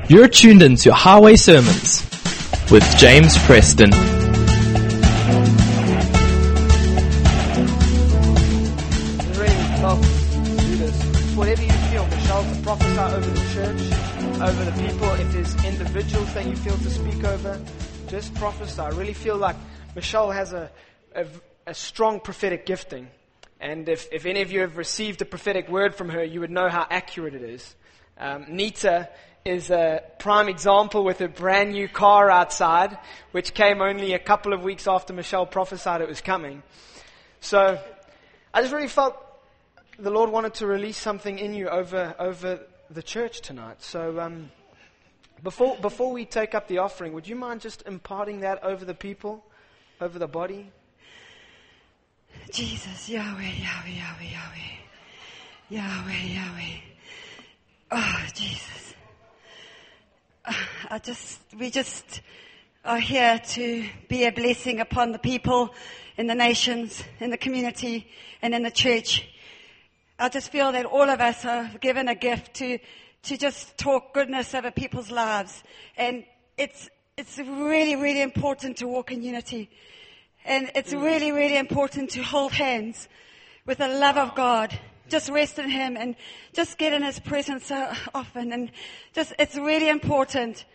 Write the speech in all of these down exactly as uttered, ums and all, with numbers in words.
You're tuned into Highway Sermons with James Preston. Really love to do this. Whatever you feel, Michelle, to prophesy over the church, over the people. If there's individuals that you feel to speak over, just prophesy. I really feel like Michelle has a, a, a strong prophetic gifting. And if, if any of you have received a prophetic word from her, you would know how accurate it is. Um, Nita is a prime example with a brand new car outside, which came only a couple of weeks after Michelle prophesied it was coming. So I just really felt the Lord wanted to release something in you over over the church tonight. So um, before before we take up the offering, would you mind just imparting that over the people, over the body? Jesus, Yahweh, Yahweh, Yahweh, Yahweh, Yahweh, Yahweh. Oh, Jesus. I just, we just are here to be a blessing upon the people in the nations, in the community, and in the church. I just feel that all of us are given a gift to, to just talk goodness over people's lives. And it's, it's really, really important to walk in unity. And it's really, really important to hold hands with the love of God. Just rest in Him and just get in His presence so often. And just, it's really important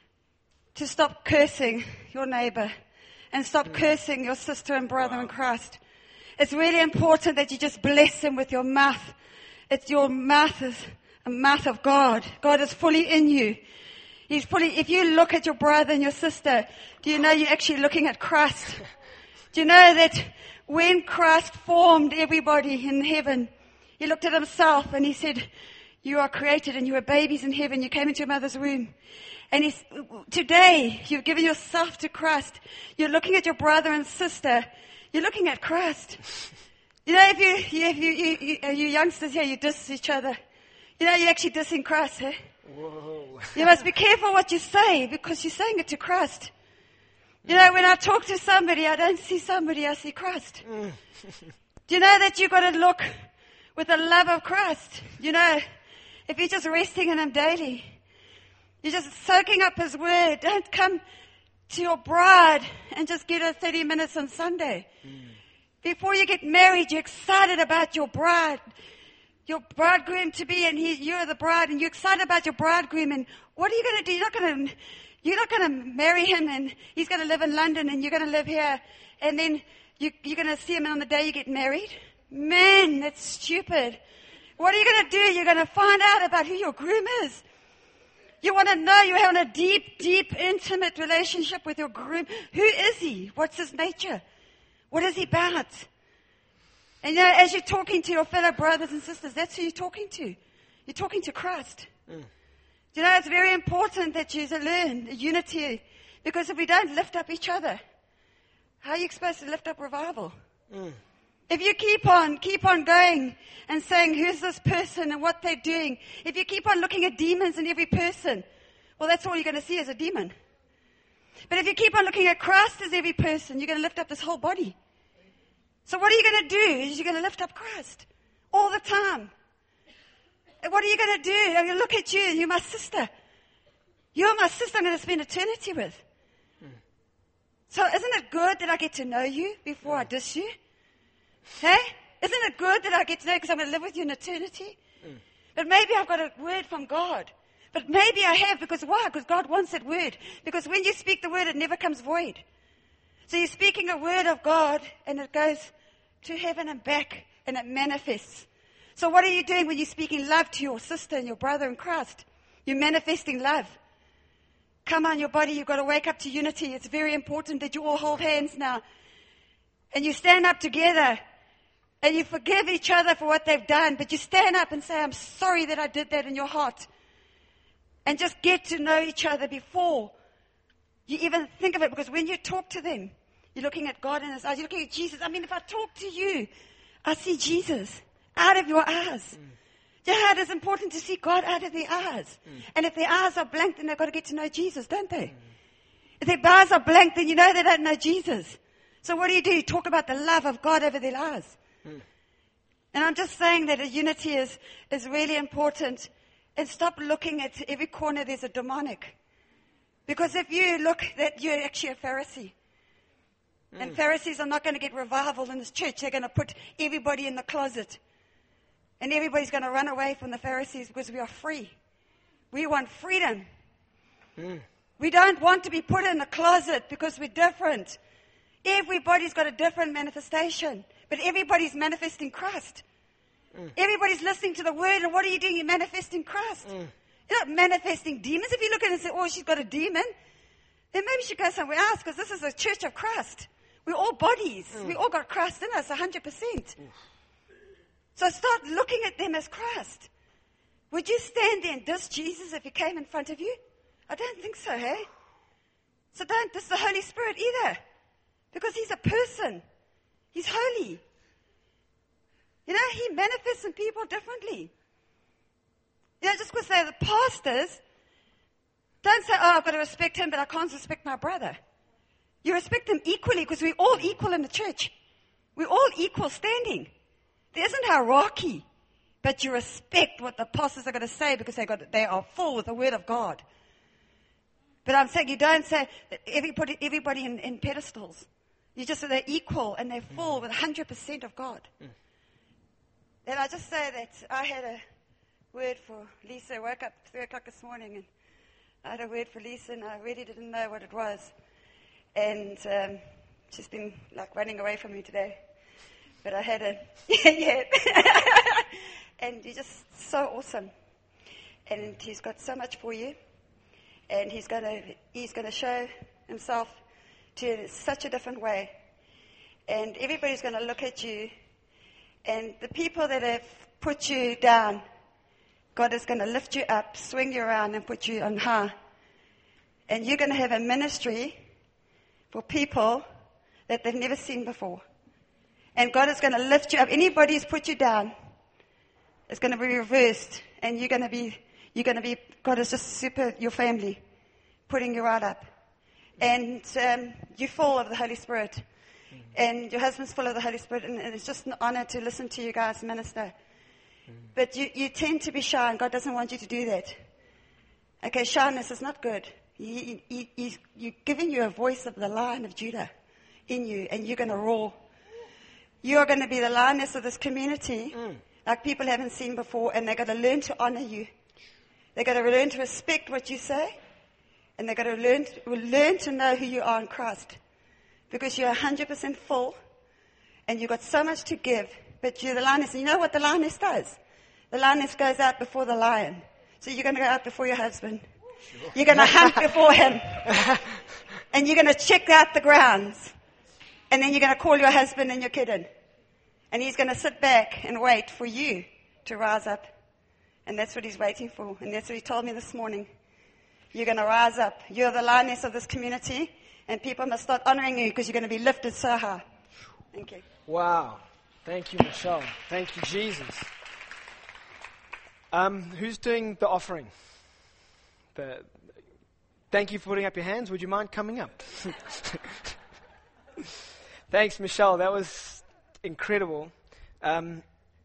to stop cursing your neighbor and stop cursing your sister and brother in Christ. It's really important that you just bless them with your mouth. It's your mouth is a mouth of God. God is fully in you. He's fully, if you look at your brother and your sister, do you know you're actually looking at Christ? Do you know that when Christ formed everybody in heaven, He looked at Himself and He said, you are created and you were babies in heaven. You came into your mother's womb. And he's, today, you've given yourself to Christ. You're looking at your brother and sister. You're looking at Christ. You know, if you, if you, you, you, you youngsters here, you diss each other. You know, you're actually dissing Christ, eh? Whoa. You must be careful what you say because you're saying it to Christ. You know, when I talk to somebody, I don't see somebody, I see Christ. Mm. Do you know that you've got to look with the love of Christ? You know, if you're just resting in Him daily, you're just soaking up His word. Don't come to your bride and just get her thirty minutes on Sunday. Mm. Before you get married, you're excited about your bride, your bridegroom to be, and he, you're the bride, and you're excited about your bridegroom. And what are you going to do? You're not going to, you're not going to marry him, and he's going to live in London, and you're going to live here, and then you, you're going to see him on the day you get married. Man, that's stupid. What are you going to do? You're going to find out about who your groom is. You want to know you're having a deep, deep, intimate relationship with your groom. Who is he? What's his nature? What is he about? And you know, as you're talking to your fellow brothers and sisters, that's who you're talking to. You're talking to Christ. Mm. You know, it's very important that you learn unity, because if we don't lift up each other, how are you supposed to lift up revival? Mm. If you keep on, keep on going and saying, who's this person and what they're doing, if you keep on looking at demons in every person, well, that's all you're going to see is a demon. But if you keep on looking at Christ as every person, you're going to lift up this whole body. So what are you going to do? Is you're going to lift up Christ all the time. And what are you going to do? I'm going to look at you, and you're my sister. You're my sister I'm going to spend eternity with. Mm. So isn't it good that I get to know you before mm. I diss you? Hey? Isn't it good that I get to know you because I'm going to live with you in eternity? Mm. But maybe I've got a word from God. But maybe I have, because why? Because God wants that word. Because when you speak the word, it never comes void. So you're speaking a word of God, and it goes to heaven and back, and it manifests. So what are you doing when you're speaking love to your sister and your brother in Christ? You're manifesting love. Come on, your body, you've got to wake up to unity. It's very important that you all hold hands now. And you stand up together, and you forgive each other for what they've done, but you stand up and say, I'm sorry that I did that in your heart. And just get to know each other before you even think of it, because when you talk to them, you're looking at God in His eyes. You're looking at Jesus. I mean, if I talk to you, I see Jesus out of your eyes. Mm. Yeah, it is important to see God out of their eyes. Mm. And if their eyes are blank, then they've got to get to know Jesus, don't they? Mm. If their eyes are blank, then you know they don't know Jesus. So what do you do? You talk about the love of God over their lives. Mm. And I'm just saying that a unity is, is really important. And stop looking at every corner there's a demonic. Because if you look, that you're actually a Pharisee. Mm. And Pharisees are not going to get revival in this church. They're going to put everybody in the closet. And everybody's going to run away from the Pharisees because we are free. We want freedom. Mm. We don't want to be put in the closet because we're different. Everybody's got a different manifestation. But everybody's manifesting Christ. Mm. Everybody's listening to the word, and what are you doing? You're manifesting Christ. Mm. You're not manifesting demons. If you look at it and say, oh, she's got a demon, then maybe she goes somewhere else, because this is a church of Christ. We're all bodies. Mm. We all got Christ in us, one hundred percent. Mm. So start looking at them as Christ. Would you stand there and diss Jesus if he came in front of you? I don't think so, hey? So don't diss the Holy Spirit either, because he's a person. He's holy. You know, he manifests in people differently. You know, just because they're the pastors, don't say, oh, I've got to respect him, but I can't respect my brother. You respect them equally, because we're all equal in the church. We're all equal standing. There isn't hierarchy, but you respect what the pastors are going to say, because they got they are full with the word of God. But I'm saying you don't say that everybody, everybody in, in pedestals. You just say they're equal and they're full with one hundred percent of God. Mm. And I just say that I had a word for Lisa. I woke up three o'clock this morning and I had a word for Lisa, and I really didn't know what it was. And um, she's been like running away from me today. But I had a, yeah. And you're just so awesome. And he's got so much for you. And he's going to he's going to show himself to you in such a different way. And everybody's going to look at you. And the people that have put you down, God is going to lift you up, swing you around, and put you on high. And you're going to have a ministry for people that they've never seen before. And God is going to lift you up. Anybody who's put you down is going to be reversed. And you're going to be, you're going to be, God is just super, your family, putting you right up. And um, you're full of the Holy Spirit. Mm-hmm. And your husband's full of the Holy Spirit. And, and it's just an honor to listen to you guys minister. Mm-hmm. But you, you tend to be shy, and God doesn't want you to do that. Okay, shyness is not good. He, he, he's you're giving you a voice of the Lion of Judah in you, and you're going to roar. You're going to be the lioness of this community, mm. like people haven't seen before, and they're going to learn to honor you. They're going to learn to respect what you say, and they're going to learn to, learn to know who you are in Christ, because you're one hundred percent full, and you've got so much to give, but you're the lioness. And you know what the lioness does? The lioness goes out before the lion. So you're going to go out before your husband. Sure. You're going to hunt before him. And you're going to check out the grounds. And then you're going to call your husband and your kid in. And he's going to sit back and wait for you to rise up. And that's what he's waiting for. And that's what he told me this morning. You're going to rise up. You're the lioness of this community. And people must start honoring you, because you're going to be lifted so high. Thank you. Wow. Thank you, Michelle. Thank you, Jesus. Um, who's doing the offering? The, thank you for putting up your hands. Would you mind coming up? Thanks, Michelle. That was incredible. Um,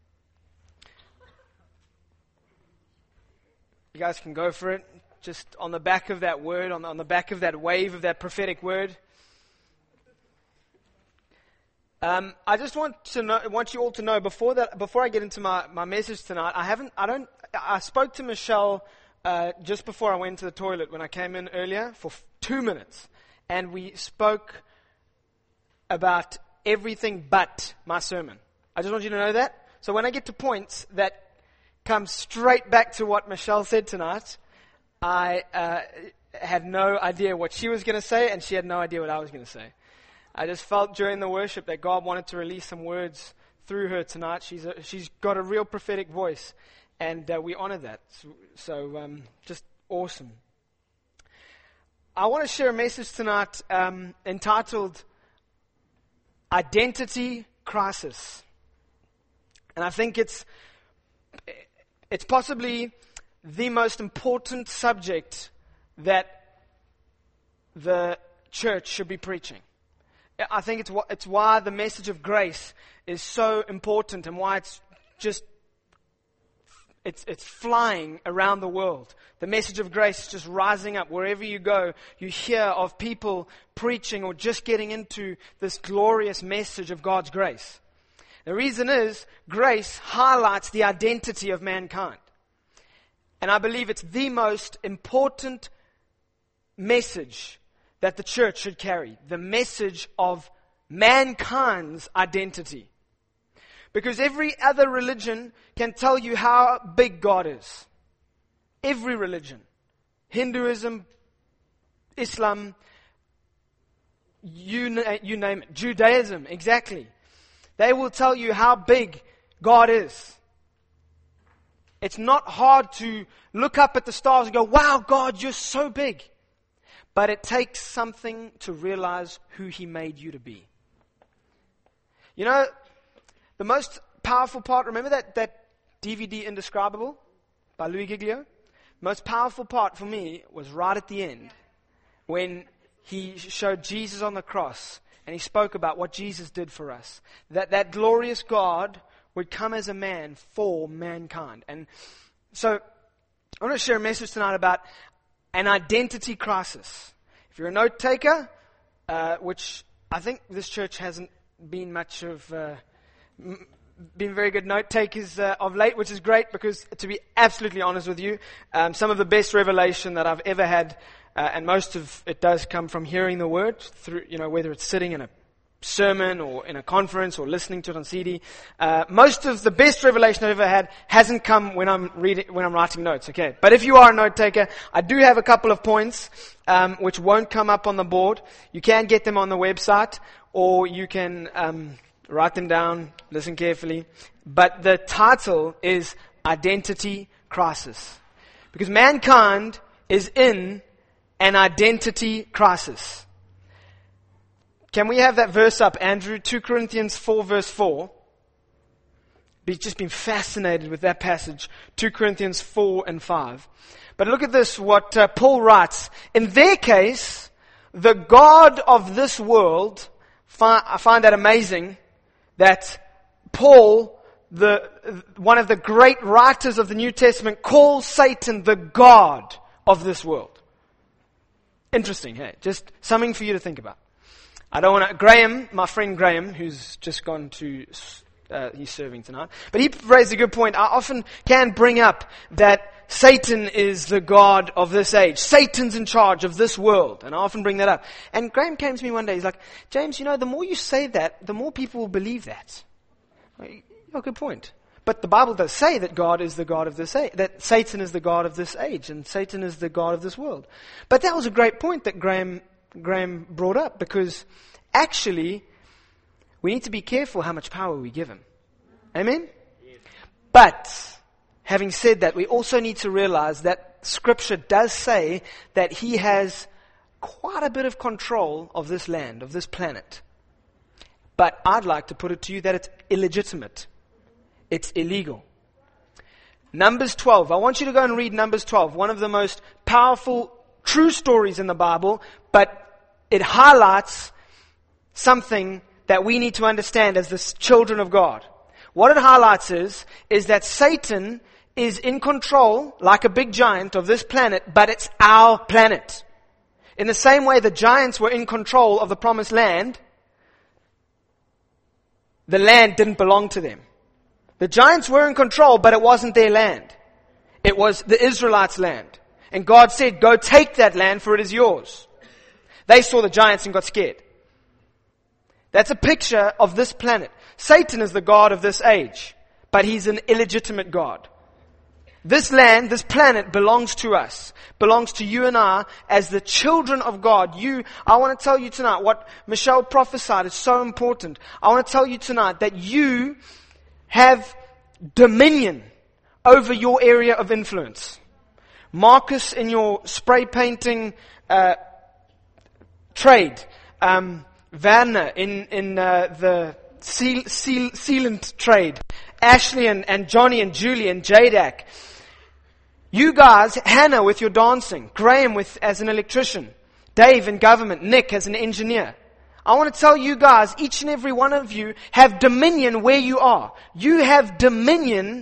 you guys can go for it. Just on the back of that word, on the, on the back of that wave of that prophetic word. Um, I just want to know, want you all to know before that, before I get into my, my message tonight. I haven't, I don't, I spoke to Michelle uh, just before I went to the toilet when I came in earlier for f- two minutes, and we spoke about everything but my sermon. I just want you to know that. So when I get to points that come straight back to what Michelle said tonight, I uh, had no idea what she was going to say, and she had no idea what I was going to say. I just felt during the worship that God wanted to release some words through her tonight. She's a, she's got a real prophetic voice, and uh, we honor that. So, so um, just awesome. I want to share a message tonight um, entitled Identity Crisis. And I think it's it's possibly the most important subject that the church should be preaching. I think it's wh- it's why the message of grace is so important, and why it's just It's, it's flying around the world. The message of grace is just rising up. Wherever you go, you hear of people preaching or just getting into this glorious message of God's grace. The reason is, grace highlights the identity of mankind. And I believe it's the most important message that the church should carry. The message of mankind's identity. Because every other religion can tell you how big God is. Every religion. Hinduism, Islam, you, na- you name it. Judaism, exactly. They will tell you how big God is. It's not hard to look up at the stars and go, wow, God, you're so big. But it takes something to realize who He made you to be. You know, the most powerful part, remember that, that D V D Indescribable by Louis Giglio? Most powerful part for me was right at the end when he showed Jesus on the cross and he spoke about what Jesus did for us. That that glorious God would come as a man for mankind. And so I want to share a message tonight about an identity crisis. If you're a note taker, uh, which I think this church hasn't been much of... Uh, been very good note takers uh, of late, which is great because, to be absolutely honest with you, um, some of the best revelation that I've ever had, uh, and most of it does come from hearing the word through, you know, whether it's sitting in a sermon or in a conference or listening to it on C D. Uh, most of the best revelation I've ever had hasn't come when I'm reading, when I'm writing notes. Okay, but if you are a note taker, I do have a couple of points um, which won't come up on the board. You can get them on the website, or you can. Um, Write them down, listen carefully. But the title is Identity Crisis. Because mankind is in an identity crisis. Can we have that verse up, Andrew? Second Corinthians four verse four. We've just been fascinated with that passage. Second Corinthians four and five. But look at this, what uh, Paul writes. In their case, the God of this world, fi- I find that amazing, that Paul, the one of the great writers of the New Testament, calls Satan the God of this world. Interesting, hey? Just something for you to think about. I don't want to... Graham, my friend Graham, who's just gone to... Uh, he's serving tonight. But he raised a good point. I often can bring up that Satan is the God of this age. Satan's in charge of this world. And I often bring that up. And Graham came to me one day. He's like, James, you know, the more you say that, the more people will believe that. Oh, good point. But the Bible does say that God is the God of this age. That Satan is the God of this age. And Satan is the God of this world. But that was a great point that Graham, Graham brought up. Because actually, we need to be careful how much power we give him. Amen? Yes. But... having said that, we also need to realize that Scripture does say that He has quite a bit of control of this land, of this planet. But I'd like to put it to you that it's illegitimate. It's illegal. Numbers twelve. I want you to go and read Numbers twelve. One of the most powerful, true stories in the Bible, but it highlights something that we need to understand as the children of God. What it highlights is, is that Satan is in control, like a big giant, of this planet, but it's our planet. In the same way the giants were in control of the promised land, the land didn't belong to them. The giants were in control, but it wasn't their land. It was the Israelites' land. And God said, go take that land, for it is yours. They saw the giants and got scared. That's a picture of this planet. Satan is the God of this age, but he's an illegitimate God. This land, this planet belongs to us, belongs to you and I as the children of God. You, I want to tell you tonight what Michelle prophesied is so important. I want to tell you tonight that you have dominion over your area of influence. Marcus, in your spray painting uh, trade, um, Werner in in uh, the seal, seal, sealant trade, Ashley and, and Johnny and Julie and Jadak. You guys, Hannah with your dancing, Graham with as an electrician, Dave in government, Nick as an engineer. I want to tell you guys, each and every one of you have dominion where you are. You have dominion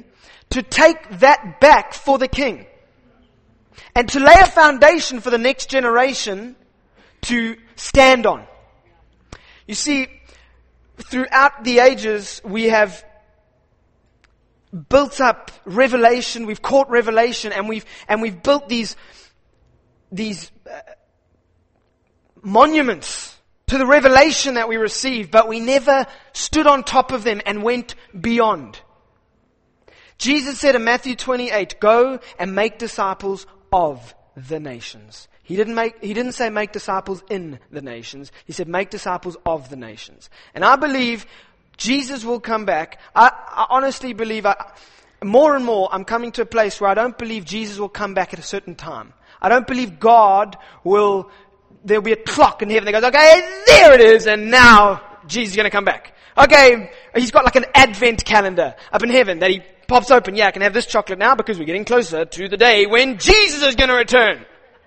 to take that back for the King. And to lay a foundation for the next generation to stand on. You see, throughout the ages, we have built up revelation, we've caught revelation, and we've, and we've built these, these uh, monuments to the revelation that we received, but we never stood on top of them and went beyond. Jesus said in Matthew twenty-eight, go and make disciples of the nations. He didn't make, he didn't say make disciples in the nations. He said make disciples of the nations. And I believe Jesus will come back. I, I honestly believe, I, more and more, I'm coming to a place where I don't believe Jesus will come back at a certain time. I don't believe God will, there'll be a clock in heaven that goes, okay, there it is, and now Jesus is going to come back. Okay, he's got like an advent calendar up in heaven that he pops open. Yeah, I can have this chocolate now because we're getting closer to the day when Jesus is going to return.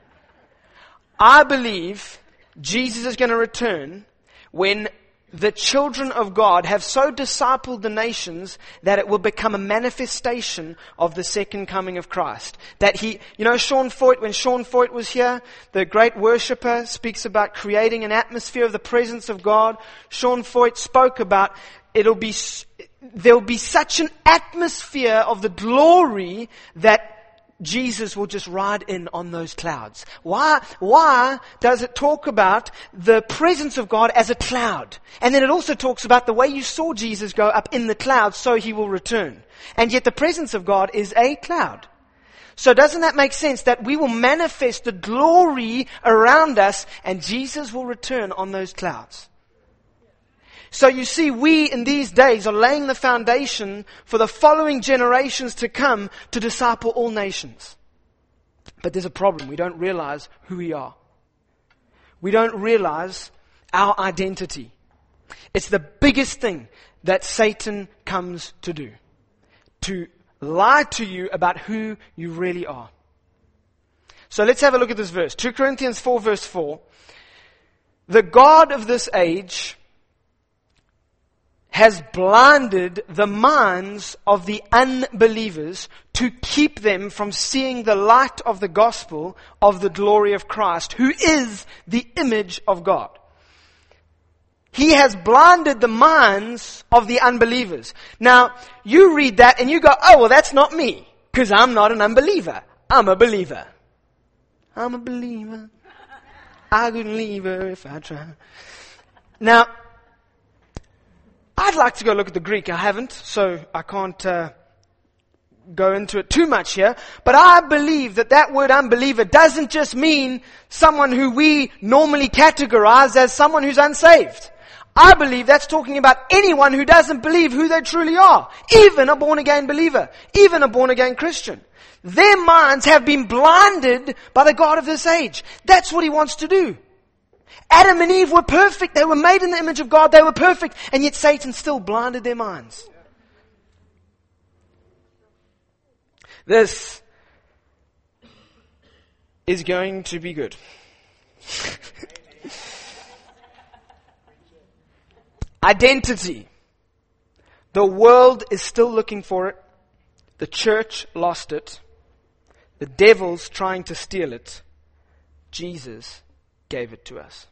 I believe Jesus is going to return when the children of God have so discipled the nations that it will become a manifestation of the second coming of Christ. That he, you know, Sean Foyt, when Sean Foyt was here, the great worshipper, speaks about creating an atmosphere of the presence of God. Sean Foyt spoke about it'll be, there'll be such an atmosphere of the glory that Jesus will just ride in on those clouds. Why, why does it talk about the presence of God as a cloud? And then it also talks about the way you saw Jesus go up in the clouds, so he will return. And yet the presence of God is a cloud. So doesn't that make sense that we will manifest the glory around us and Jesus will return on those clouds? So you see, we in these days are laying the foundation for the following generations to come to disciple all nations. But there's a problem. We don't realize who we are. We don't realize our identity. It's the biggest thing that Satan comes to do. To lie to you about who you really are. So let's have a look at this verse. Second Corinthians four verse four. The God of this age has blinded the minds of the unbelievers to keep them from seeing the light of the gospel of the glory of Christ, who is the image of God. He has blinded the minds of the unbelievers. Now, you read that and you go, oh, well, that's not me, because I'm not an unbeliever. I'm a believer. I'm a believer. I couldn't leave her if I tried. Now, I'd like to go look at the Greek. I haven't, so I can't uh, go into it too much here. But I believe that that word unbeliever doesn't just mean someone who we normally categorize as someone who's unsaved. I believe that's talking about anyone who doesn't believe who they truly are. Even a born-again believer. Even a born-again Christian. Their minds have been blinded by the God of this age. That's what he wants to do. Adam and Eve were perfect. They were made in the image of God. They were perfect. And yet Satan still blinded their minds. This is going to be good. Identity. The world is still looking for it. The church lost it. The devil's trying to steal it. Jesus gave it to us.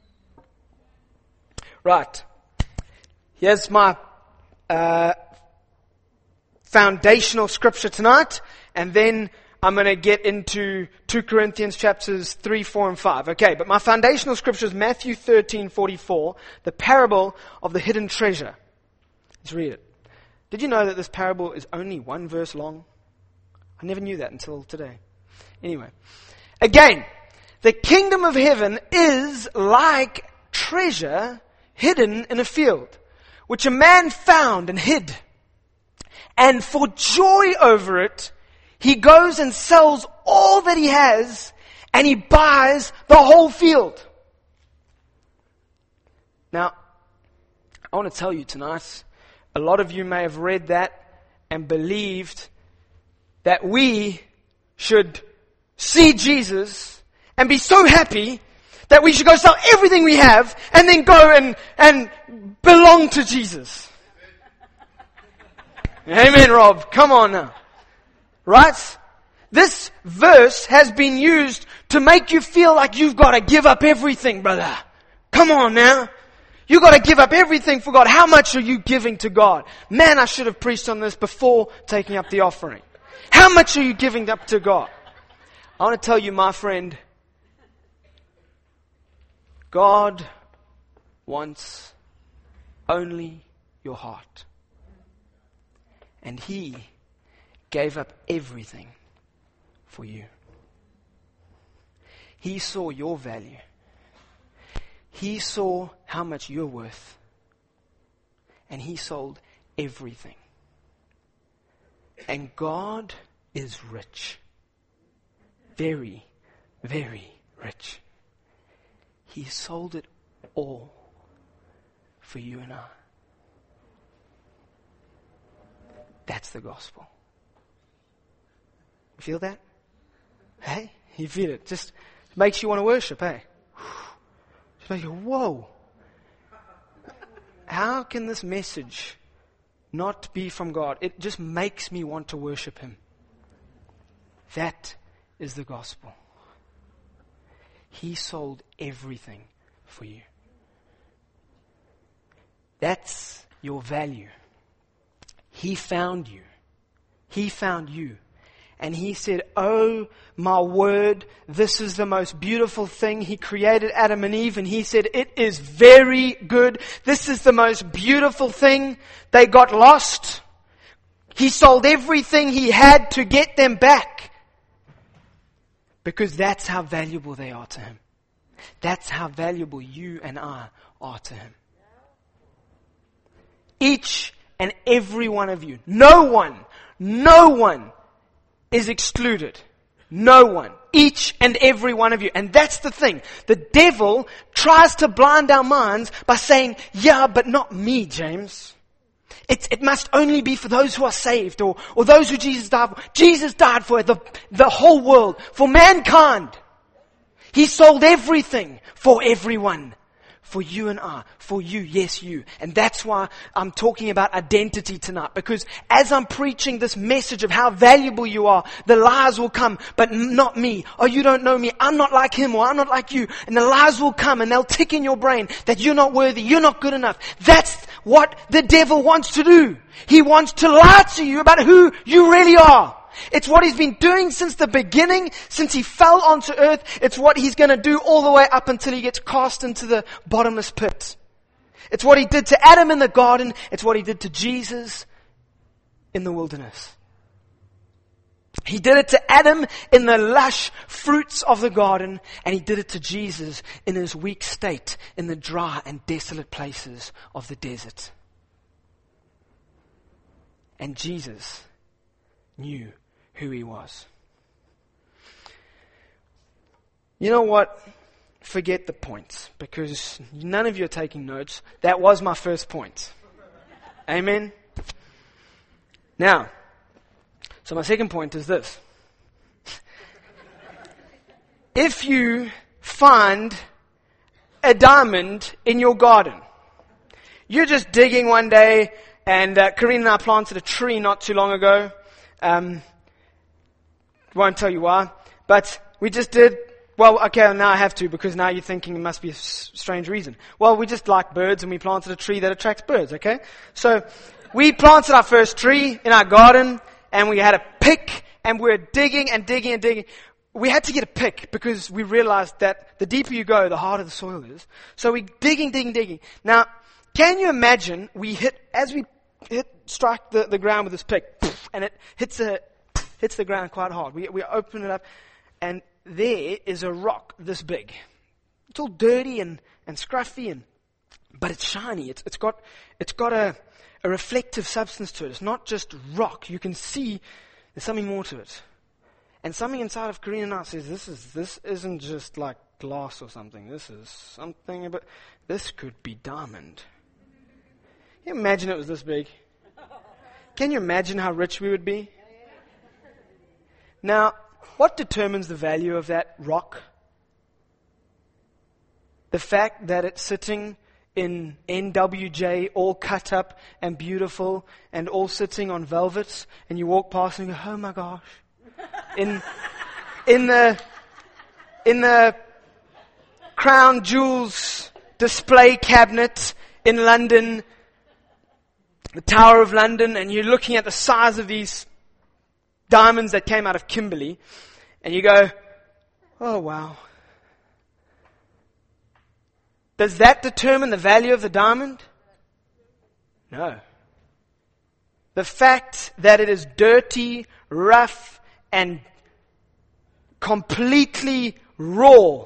Right. Here's my uh, foundational scripture tonight, and then I'm going to get into Second Corinthians chapters three, four, and five. Okay, but my foundational scripture is Matthew thirteen forty-four, the parable of the hidden treasure. Let's read it. Did you know that this parable is only one verse long? I never knew that until today. Anyway, again, the kingdom of heaven is like treasure hidden in a field, which a man found and hid. And for joy over it, he goes and sells all that he has, and he buys the whole field. Now, I want to tell you tonight, a lot of you may have read that and believed that we should see Jesus and be so happy that we should go sell everything we have and then go and, and belong to Jesus. Amen, Rob. Come on now. Right? This verse has been used to make you feel like you've got to give up everything, brother. Come on now. You've got to give up everything for God. How much are you giving to God? Man, I should have preached on this before taking up the offering. How much are you giving up to God? I want to tell you, my friend, God wants only your heart. And He gave up everything for you. He saw your value. He saw how much you're worth. And He sold everything. And God is rich. Very, very rich. He sold it all for you and I. That's the gospel. You feel that? Hey? You feel it. Just makes you want to worship, hey? Just makes you, whoa. How can this message not be from God? It just makes me want to worship Him. That is the gospel. He sold everything for you. That's your value. He found you. He found you. And He said, oh, my word, this is the most beautiful thing. He created Adam and Eve, and He said, it is very good. This is the most beautiful thing. They got lost. He sold everything He had to get them back. Because that's how valuable they are to Him. That's how valuable you and I are to Him. Each and every one of you. No one, no one is excluded. No one. Each and every one of you. And that's the thing. The devil tries to blind our minds by saying, yeah, but not me, James. It, it must only be for those who are saved or, or those who Jesus died for. Jesus died for the, the whole world, for mankind. He sold everything for everyone. For you and I. For you, yes you. And that's why I'm talking about identity tonight. Because as I'm preaching this message of how valuable you are, the lies will come, but not me. Oh, you don't know me. I'm not like him or I'm not like you. And the lies will come and they'll tick in your brain that you're not worthy, you're not good enough. That's what the devil wants to do. He wants to lie to you about who you really are. It's what he's been doing since the beginning, since he fell onto earth. It's what he's going to do all the way up until he gets cast into the bottomless pit. It's what he did to Adam in the garden. It's what he did to Jesus in the wilderness. He did it to Adam in the lush fruits of the garden, and he did it to Jesus in his weak state in the dry and desolate places of the desert. And Jesus knew who he was. You know what? Forget the points, because none of you are taking notes. That was my first point. Amen? Now, so my second point is this. If you find a diamond in your garden, you're just digging one day, and uh, Karina and I planted a tree not too long ago. Um, won't tell you why, but we just did, well, okay, now I have to, because now you're thinking it must be a s- strange reason. Well, we just like birds, and we planted a tree that attracts birds, okay? So, we planted our first tree in our garden, and we had a pick, and we were digging and digging and digging. We had to get a pick, because we realized that the deeper you go, the harder the soil is. So we're digging, digging, digging. Now, can you imagine, we hit, as we hit, strike the, the ground with this pick, and it hits a, hits the ground quite hard. We, we open it up, and there is a rock this big. It's all dirty and, and scruffy, and, but it's shiny. It's, it's got, it's got a, a reflective substance to it. It's not just rock. You can see there's something more to it. And something inside of Karina and I says, this is, this isn't just like glass or something. This is something about, this could be diamond. Can you imagine it was this big? Can you imagine how rich we would be? Now, what determines the value of that rock? The fact that it's sitting in N W J, all cut up and beautiful and all sitting on velvets, and you walk past and you go, oh my gosh. In, in the, in the crown jewels display cabinet in London, the Tower of London, and you're looking at the size of these diamonds that came out of Kimberley, and you go, oh wow. Does that determine the value of the diamond? No. The fact that it is dirty, rough, and completely raw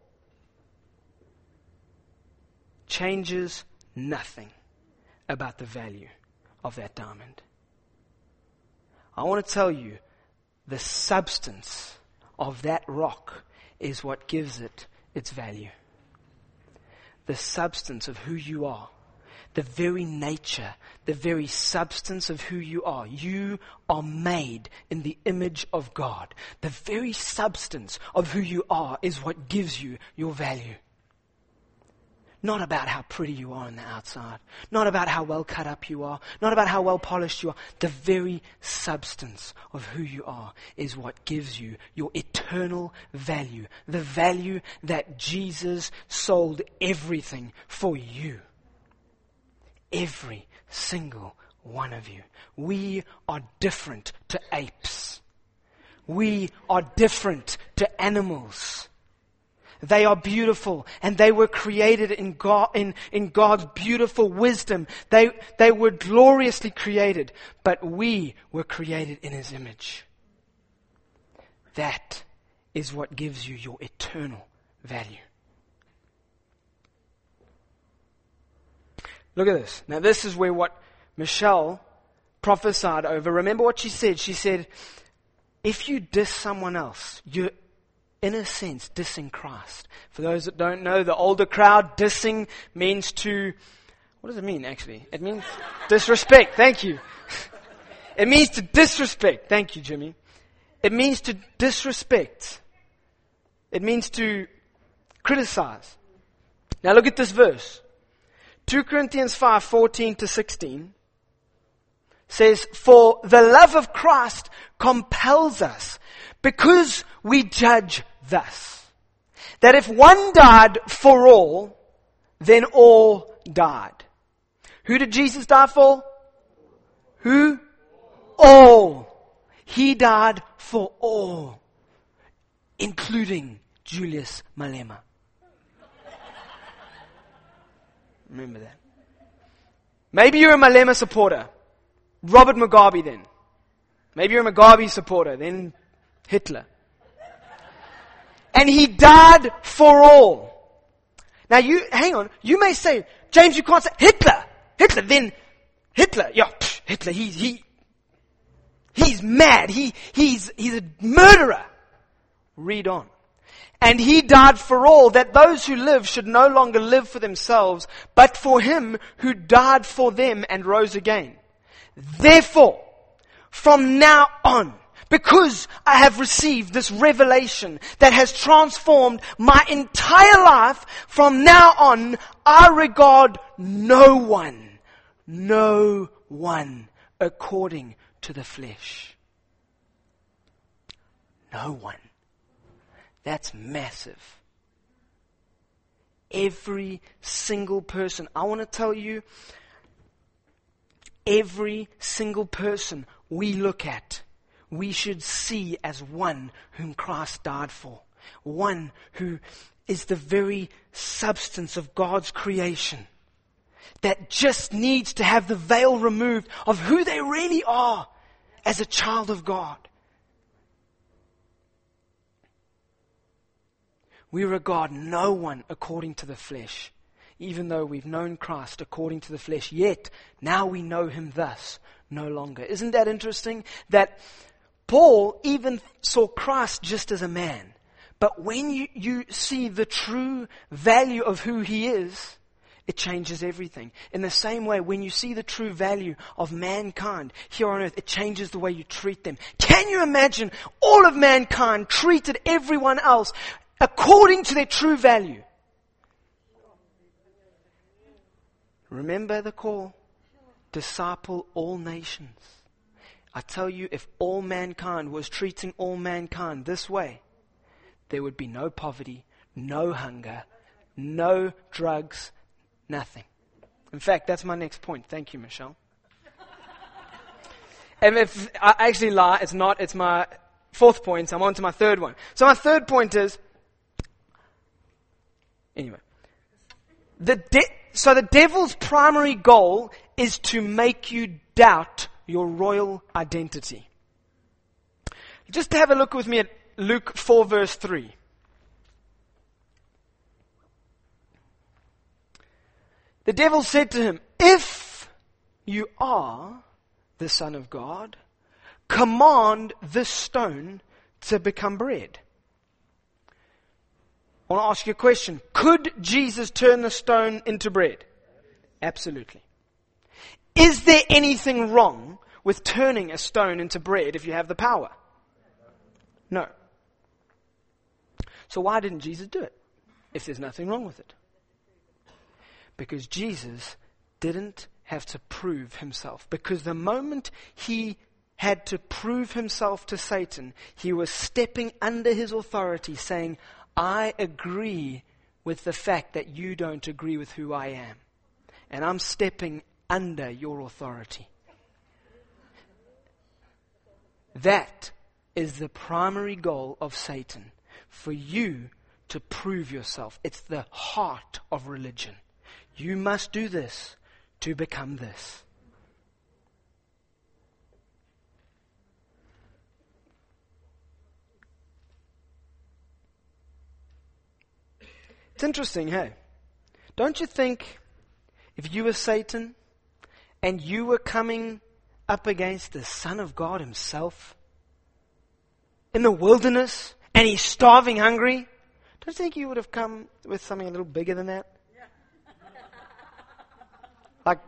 changes nothing about the value of that diamond. I want to tell you, the substance of that rock is what gives it its value. The substance of who you are, the very nature, the very substance of who you are. You are made in the image of God. The very substance of who you are is what gives you your value. Not about how pretty you are on the outside. Not about how well cut up you are. Not about how well polished you are. The very substance of who you are is what gives you your eternal value. The value that Jesus sold everything for you. Every single one of you. We are different to apes. We are different to animals. They are beautiful, and they were created in God, in, in God's beautiful wisdom. They, they were gloriously created, but we were created in His image. That is what gives you your eternal value. Look at this. Now this is where what Michelle prophesied over. Remember what she said? She said, if you diss someone else, you're in a sense, dissing Christ. For those that don't know, the older crowd, dissing means to, what does it mean actually? It means disrespect. Thank you. It means to disrespect. Thank you, Jimmy. It means to disrespect. It means to criticize. Now look at this verse. Second Corinthians five, fourteen to sixteen says, for the love of Christ compels us, because we judge thus, that if one died for all, then all died. Who did Jesus die for? Who? All. He died for all, including Julius Malema. Remember that. Maybe you're a Malema supporter. Robert Mugabe then. Maybe you're a Mugabe supporter, then Hitler. And he died for all. Now you, hang on, you may say, James, you can't say Hitler. Hitler, then Hitler, yeah, psh, Hitler, he, he, he's mad. He, he's, he's a murderer. Read on. And he died for all, that those who live should no longer live for themselves, but for him who died for them and rose again. Therefore, from now on, because I have received this revelation that has transformed my entire life, from now on, I regard no one, no one according to the flesh. No one. That's massive. Every single person. I want to tell you, every single person we look at, we should see as one whom Christ died for. One who is the very substance of God's creation. That just needs to have the veil removed of who they really are as a child of God. We regard no one according to the flesh, even though we've known Christ according to the flesh. Yet, now we know Him thus no longer. Isn't that interesting? That Paul even saw Christ just as a man. But when you, you see the true value of who He is, it changes everything. In the same way, when you see the true value of mankind here on earth, it changes the way you treat them. Can you imagine all of mankind treated everyone else according to their true value? Remember the call. Disciple all nations. I tell you, if all mankind was treating all mankind this way, there would be no poverty, no hunger, no drugs, nothing. In fact, that's my next point. Thank you, Michelle. And if I actually lie, it's not, it's my fourth point. I'm on to my third one. So my third point is, anyway, the de- so the devil's primary goal is to make you doubt your royal identity. Just have a look with me at Luke four verse three. The devil said to him, if you are the Son of God, command this stone to become bread. I want to ask you a question. Could Jesus turn the stone into bread? Absolutely. Is there anything wrong with turning a stone into bread if you have the power? No. So why didn't Jesus do it if there's nothing wrong with it? Because Jesus didn't have to prove himself. Because the moment he had to prove himself to Satan, he was stepping under his authority, saying, I agree with the fact that you don't agree with who I am. And I'm stepping under your authority. That is the primary goal of Satan, for you to prove yourself. It's the heart of religion. You must do this to become this. It's interesting, hey? Don't you think if you were Satan and you were coming up against the Son of God himself in the wilderness and he's starving hungry, don't you think you would have come with something a little bigger than that? Like,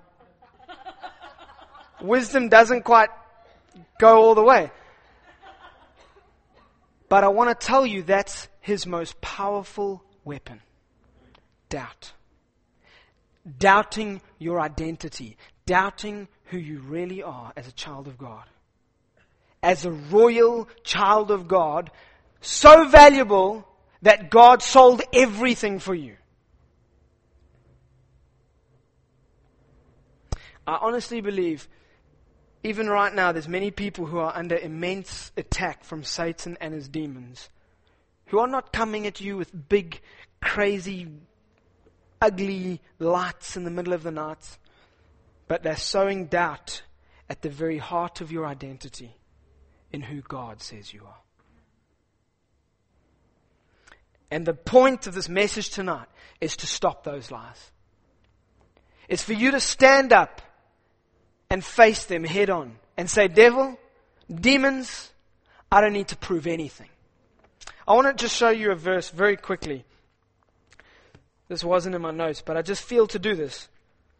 wisdom doesn't quite go all the way. But I want to tell you that's his most powerful weapon. Doubt. Doubting your identity. Doubting who you really are as a child of God. As a royal child of God, so valuable that God sold everything for you. I honestly believe, even right now, there's many people who are under immense attack from Satan and his demons, who are not coming at you with big, crazy, ugly lights in the middle of the night, but they're sowing doubt at the very heart of your identity in who God says you are. And the point of this message tonight is to stop those lies. It's for you to stand up and face them head on and say, devil, demons, I don't need to prove anything. I want to just show you a verse very quickly. This wasn't in my notes, but I just feel to do this.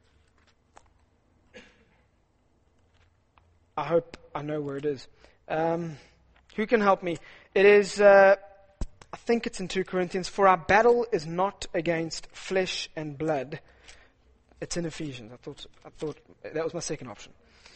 I hope I know where it is. Um, who can help me? It is, uh, I think it's in two Corinthians. For our battle is not against flesh and blood. It's in Ephesians. I thought, I thought that was my second option.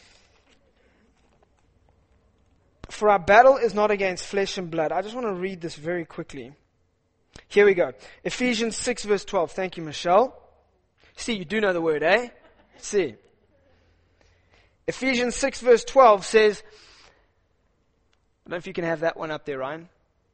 For our battle is not against flesh and blood. I just want to read this very quickly. Here we go. Ephesians six verse twelve. Thank you, Michelle. See, you do know the word, eh? See. Ephesians six verse twelve says, I don't know if you can have that one up there, Ryan.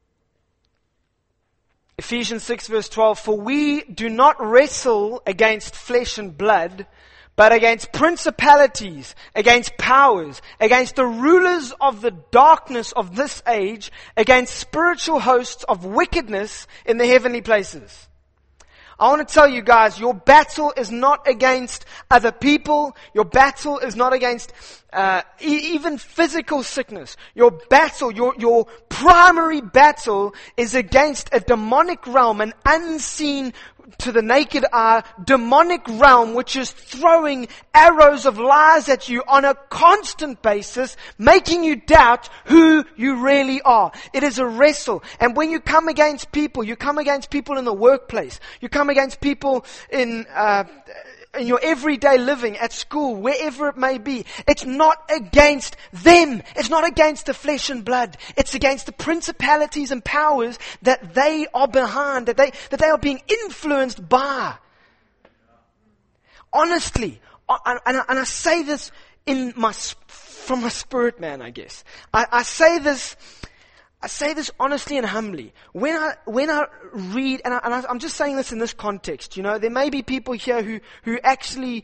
Ephesians six verse twelve, for we do not wrestle against flesh and blood, but against principalities, against powers, against the rulers of the darkness of this age, against spiritual hosts of wickedness in the heavenly places. I want to tell you guys, your battle is not against other people. Your battle is not against uh, e- even physical sickness. Your battle, your, your primary battle is against a demonic realm, an unseen to the naked eye, demonic realm which is throwing arrows of lies at you on a constant basis, making you doubt who you really are. It is a wrestle. And when you come against people, you come against people in the workplace, you come against people in uh, in your everyday living, at school, wherever it may be, it's not against them. It's not against the flesh and blood. It's against the principalities and powers that they are behind, that they, that they are being influenced by. Honestly, and I, and I say this in my, from my spirit, man, I guess. I, I say this, I say this honestly and humbly. When I, when I read, and, I, and I, I'm just saying this in this context, you know, there may be people here who, who actually,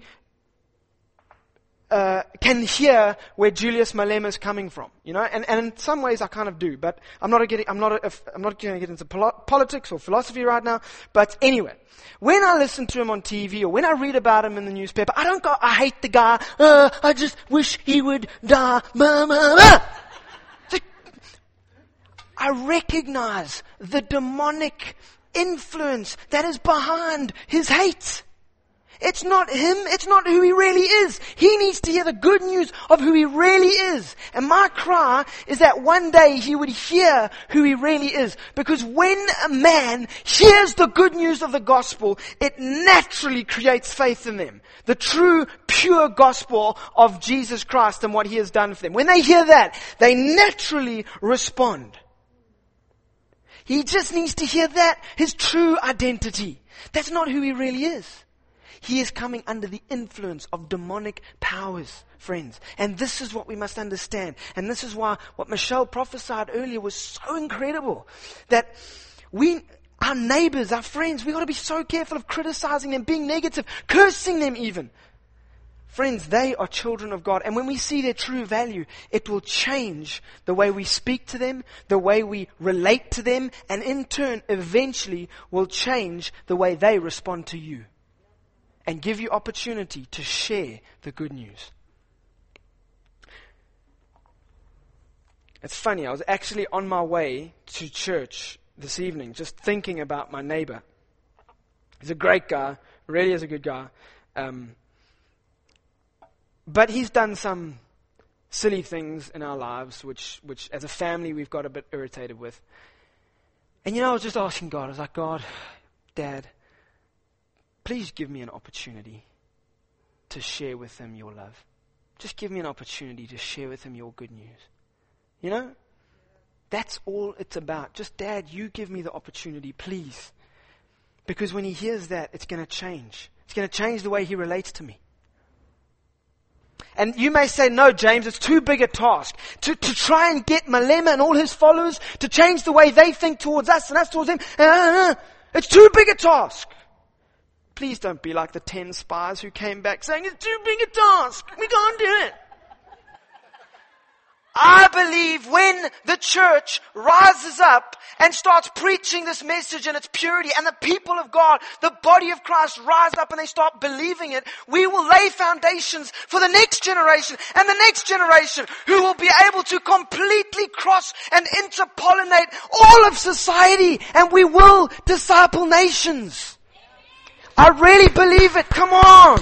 uh, can hear where Julius Malema is coming from, you know, and, and in some ways I kind of do, but I'm not getting, I'm not, a, I'm not going to get into pol- politics or philosophy right now, but anyway, when I listen to him on T V or when I read about him in the newspaper, I don't go, I hate the guy, uh, I just wish he would die, ma, ma, ma. I recognize the demonic influence that is behind his hate. It's not him. It's not who he really is. He needs to hear the good news of who he really is. And my cry is that one day he would hear who he really is. Because when a man hears the good news of the gospel, it naturally creates faith in them. The true, pure gospel of Jesus Christ and what he has done for them. When they hear that, they naturally respond. He just needs to hear that, his true identity. That's not who he really is. He is coming under the influence of demonic powers, friends. And this is what we must understand. And this is why what Michelle prophesied earlier was so incredible. That we, our neighbors, our friends, we got to be so careful of criticizing them, being negative, cursing them even. Friends, they are children of God. And when we see their true value, it will change the way we speak to them, the way we relate to them, and in turn, eventually, will change the way they respond to you. And give you opportunity to share the good news. It's funny, I was actually on my way to church this evening, just thinking about my neighbor. He's a great guy, really is a good guy. Um, But he's done some silly things in our lives, which, which as a family we've got a bit irritated with. And you know, I was just asking God, I was like, God, Dad, please give me an opportunity to share with him your love. Just give me an opportunity to share with him your good news. You know? That's all it's about. Just, Dad, you give me the opportunity, please. Because when he hears that, it's going to change. It's going to change the way he relates to me. And you may say, no, James, it's too big a task to, to try and get Malema and all his followers to change the way they think towards us and us towards them. Uh, it's too big a task. Please don't be like the ten spies who came back saying, it's too big a task. We can't do it. I believe when the church rises up and starts preaching this message in its purity, and the people of God, the body of Christ, rise up and they start believing it, we will lay foundations for the next generation and the next generation who will be able to completely cross and interpollinate all of society, and we will disciple nations. I really believe it. Come on.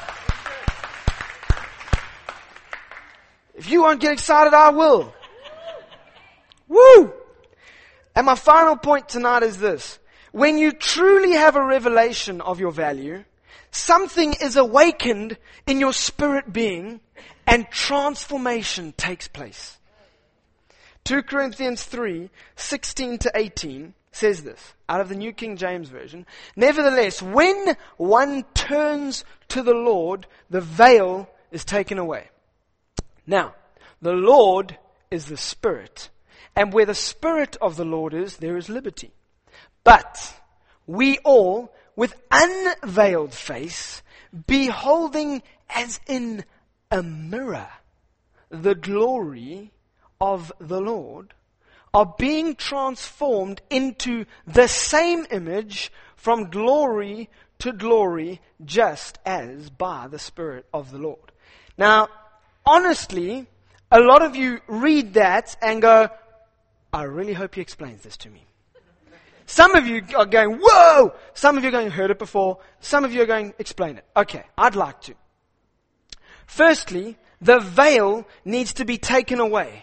If you won't get excited, I will. Woo! And my final point tonight is this. When you truly have a revelation of your value, something is awakened in your spirit being and transformation takes place. Second Corinthians three, sixteen to eighteen says this, out of the New King James Version. Nevertheless, when one turns to the Lord, the veil is taken away. Now, the Lord is the Spirit, and where the Spirit of the Lord is, there is liberty. But we all, with unveiled face, beholding as in a mirror the glory of the Lord, are being transformed into the same image from glory to glory, just as by the Spirit of the Lord. Now, honestly, a lot of you read that and go, I really hope he explains this to me. Some of you are going, whoa! Some of you are going, heard it before. Some of you are going, explain it. Okay, I'd like to. Firstly, the veil needs to be taken away.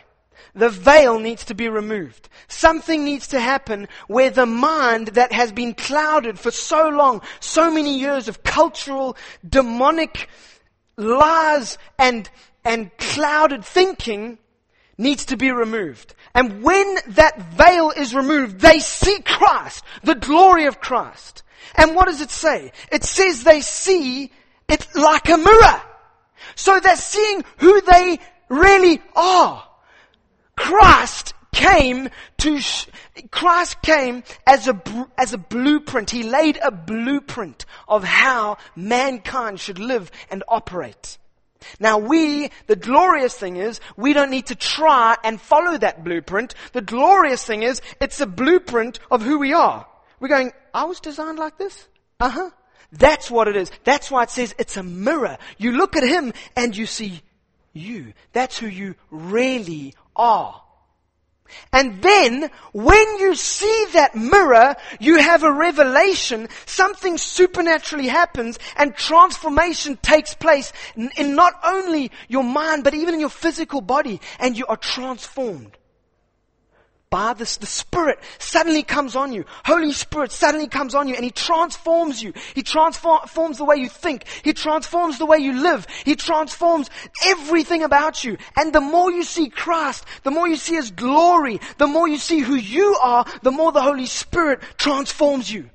the veil needs to be removed. Something needs to happen where the mind that has been clouded for so long, so many years of cultural, demonic lies and, and clouded thinking needs to be removed. And when that veil is removed, they see Christ, the glory of Christ. And what does it say? It says they see it like a mirror. So they're seeing who they really are. Christ came to, sh- Christ came as a, br- as a blueprint. He laid a blueprint of how mankind should live and operate. Now we, the glorious thing is, we don't need to try and follow that blueprint. The glorious thing is, it's a blueprint of who we are. We're going, I was designed like this? Uh-huh. That's what it is. That's why it says it's a mirror. You look at him and you see you. That's who you really are. And then, when you see that mirror, you have a revelation, something supernaturally happens, and transformation takes place in, in not only your mind, but even in your physical body, and you are transformed. By this, the Spirit suddenly comes on you. Holy Spirit suddenly comes on you and He transforms you. He transforms the way you think. He transforms the way you live. He transforms everything about you. And the more you see Christ, the more you see His glory, the more you see who you are, the more the Holy Spirit transforms you.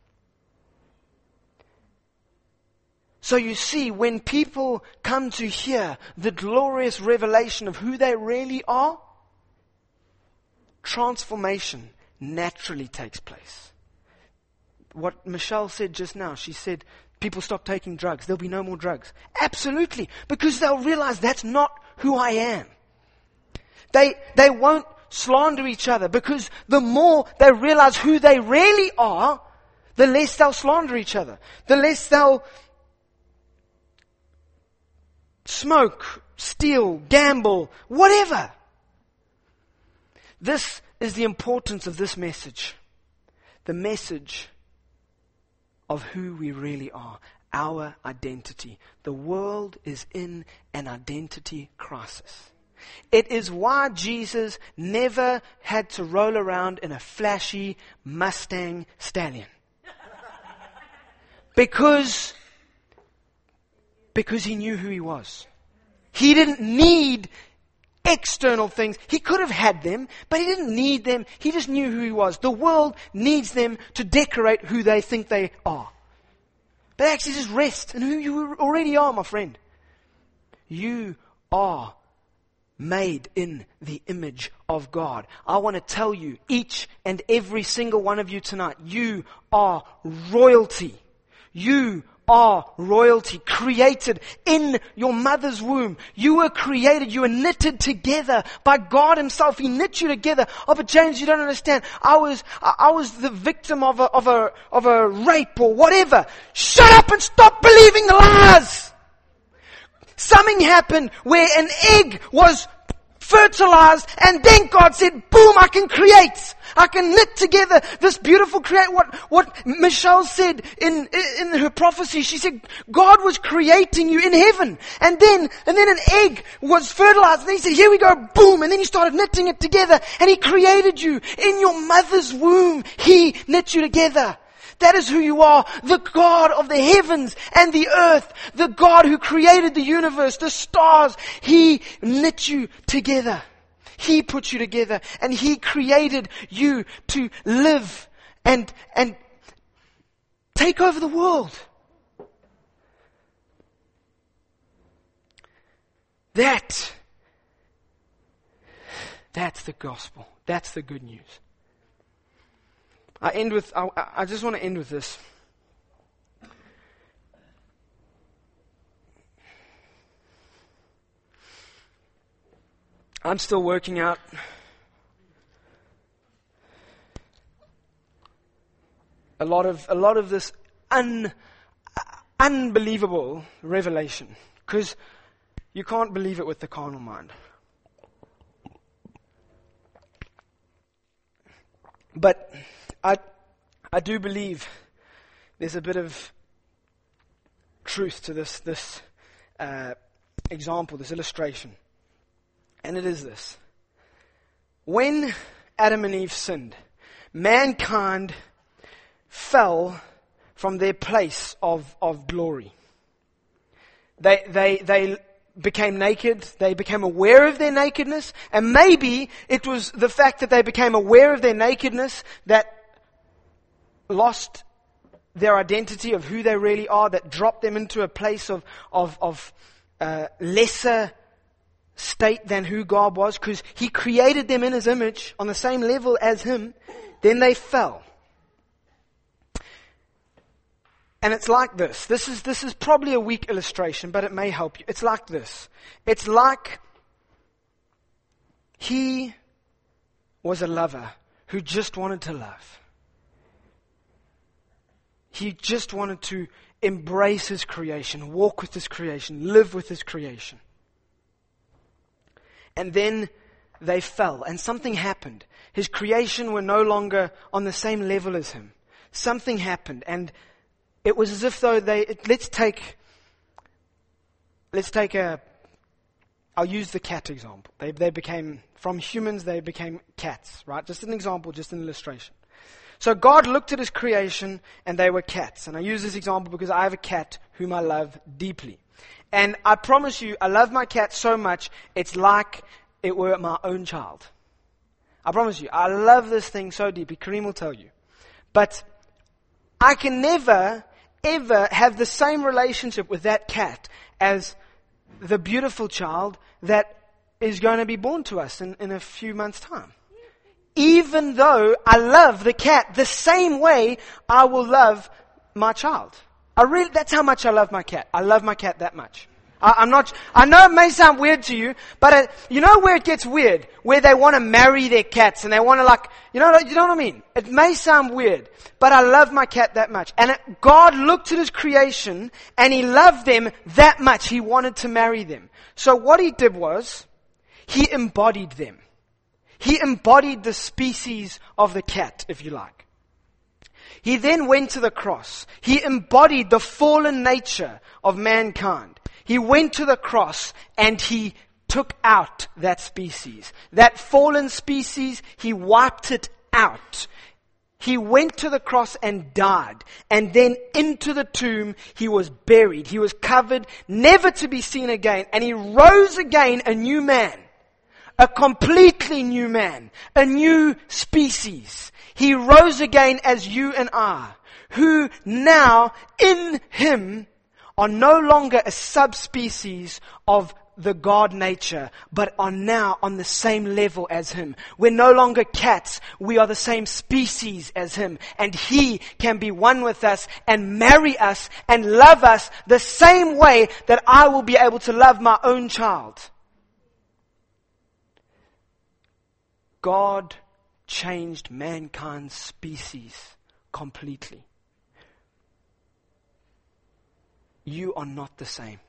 So you see, when people come to hear the glorious revelation of who they really are, transformation naturally takes place. What Michelle said just now, she said, people stop taking drugs. There'll be no more drugs. Absolutely. Because they'll realize that's not who I am. They, they won't slander each other because the more they realize who they really are, the less they'll slander each other. The less they'll smoke, steal, gamble, whatever. This is the importance of this message. The message of who we really are. Our identity. The world is in an identity crisis. It is why Jesus never had to roll around in a flashy Mustang Stallion. Because, because He knew who He was. He didn't need external things. He could have had them, but He didn't need them. He just knew who He was. The world needs them to decorate who they think they are. But actually just rest in who you already are, my friend. You are made in the image of God. I want to tell you, each and every single one of you tonight, you are royalty. You are royalty, created in your mother's womb. You were created, you were knitted together by God Himself. He knit you together. Oh, but James, you don't understand. I was, I was the victim of a, of a, of a rape or whatever. Shut up and stop believing the lies. Something happened where an egg was fertilized, and then God said, boom, I can create. I can knit together this beautiful create. What, what Michelle said in, in her prophecy, she said, God was creating you in heaven. And then, and then an egg was fertilized. And then He said, here we go, boom. And then He started knitting it together. And He created you in your mother's womb. He knit you together. That is who you are, the God of the heavens and the earth, the God who created the universe, the stars. He knit you together. He put you together, and He created you to live and, and take over the world. That, that's the gospel. That's the good news. I end with, I, I just want to end with this. I'm still working out a lot of, a lot of this un, unbelievable revelation. Because you can't believe it with the carnal mind. But I, I do believe there's a bit of truth to this, this uh, example, this illustration. And it is this. when Adam and Eve sinned, mankind fell from their place of, of glory. They, they, they became naked. They became aware of their nakedness. And maybe it was the fact that they became aware of their nakedness that lost their identity of who they really are, that dropped them into a place of, of, of uh, lesser state than who God was, because He created them in His image on the same level as Him. Then they fell. And it's like this. This is, this is probably a weak illustration, but it may help you. It's like this. It's like He was a lover who just wanted to love. He just wanted to embrace His creation, walk with His creation, live with His creation. And then they fell, and something happened. His creation were no longer on the same level as Him. Something happened, and it was as if though they, let's take, let's take a, I'll use the cat example. They, they became, from humans they became cats, right? Just an example, just an illustration. So God looked at His creation and they were cats. And I use this example because I have a cat whom I love deeply. And I promise you, I love my cat so much, it's like it were my own child. I promise you, I love this thing so deeply. Kareem will tell you. But I can never, ever have the same relationship with that cat as the beautiful child that is going to be born to us in, in a few months' time. Even though I love the cat the same way I will love my child. I really, that's how much I love my cat. I love my cat that much. I, I'm not, I know it may sound weird to you, but it, you know where it gets weird? Where they want to marry their cats and they want to like, you know, you know what I mean? It may sound weird, but I love my cat that much. And it, God looked at His creation and He loved them that much. He wanted to marry them. So what He did was, He embodied them. He embodied the species of the cat, if you like. He then went to the cross. He embodied the fallen nature of mankind. He went to the cross and He took out that species. That fallen species, He wiped it out. He went to the cross and died. And then into the tomb, He was buried. He was covered, never to be seen again. And He rose again a new man. A completely new man. A new species. He rose again as you and I, who now in Him are no longer a subspecies of the God nature, but are now on the same level as Him. We're no longer cats. We are the same species as Him. And He can be one with us and marry us and love us the same way that I will be able to love my own child. God changed mankind's species completely. You are not the same.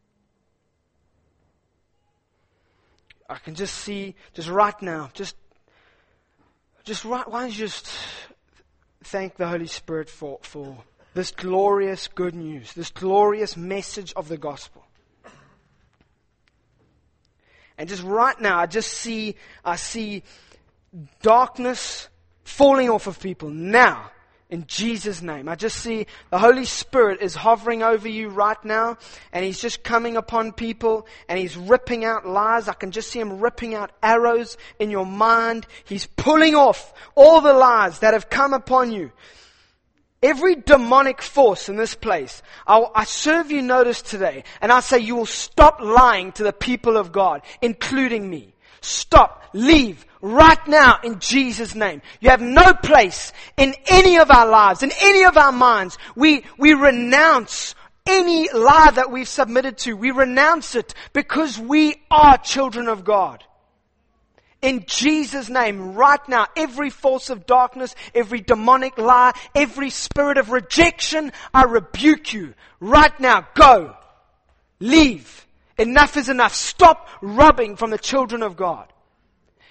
I can just see, just right now, just, just right, why don't you just thank the Holy Spirit for, for this glorious good news, this glorious message of the gospel. And just right now, I just see, I see darkness falling off of people now, in Jesus' name. I just see the Holy Spirit is hovering over you right now, and He's just coming upon people, and He's ripping out lies. I can just see Him ripping out arrows in your mind. He's pulling off all the lies that have come upon you. Every demonic force in this place, I, I serve you notice today, and I say you will stop lying to the people of God, including me. Stop, leave, right now in Jesus' name. You have no place in any of our lives, in any of our minds. We, we renounce any lie that we've submitted to. We renounce it because we are children of God. In Jesus' name, right now, every force of darkness, every demonic lie, every spirit of rejection, I rebuke you. Right now, go. Leave. Enough is enough. Stop robbing from the children of God.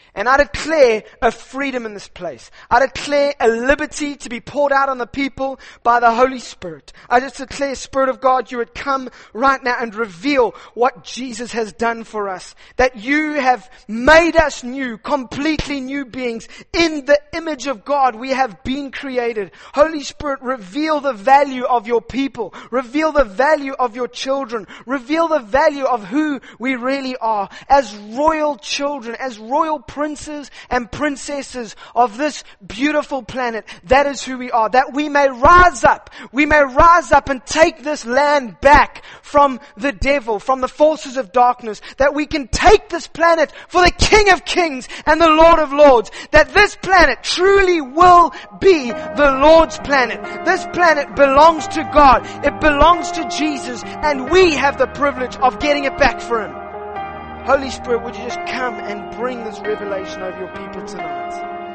And I declare a freedom in this place. I declare a liberty to be poured out on the people by the Holy Spirit. I just declare, Spirit of God, you would come right now and reveal what Jesus has done for us. That you have made us new, completely new beings. In the image of God, we have been created. Holy Spirit, reveal the value of your people. Reveal the value of your children. Reveal the value of who we really are. As royal children, as royal princes and princesses of this beautiful planet. That is who we are. That we may rise up. We may rise up and take this land back from the devil, from the forces of darkness. That we can take this planet for the King of Kings and the Lord of Lords. That this planet truly will be the Lord's planet. This planet belongs to God. It belongs to Jesus. And we have the privilege of getting it back for Him. Holy Spirit, would you just come and bring this revelation over your people tonight?